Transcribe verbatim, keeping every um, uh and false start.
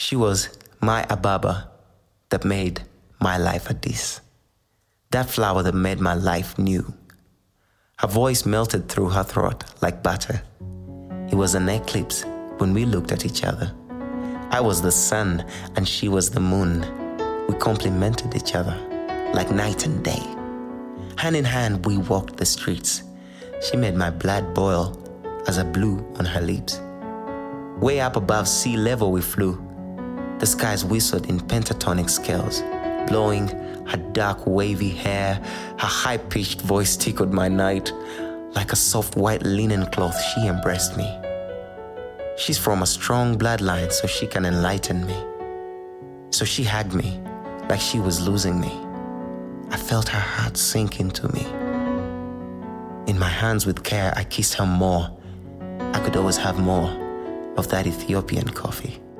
She was my Ababa that made my life a this. That flower that made my life new. Her voice melted through her throat like butter. It was an eclipse when we looked at each other. I was the sun and she was the moon. We complemented each other like night and day. Hand in hand, we walked the streets. She made my blood boil as I blew on her lips. Way up above sea level we flew. The skies whistled in pentatonic scales, blowing her dark wavy hair. Her high-pitched voice tickled my night. Like a soft white linen cloth, she embraced me. She's from a strong bloodline, so she can enlighten me. So she hugged me like she was losing me. I felt her heart sink into me. In my hands with care, I kissed her more. I could always have more of that Ethiopian coffee.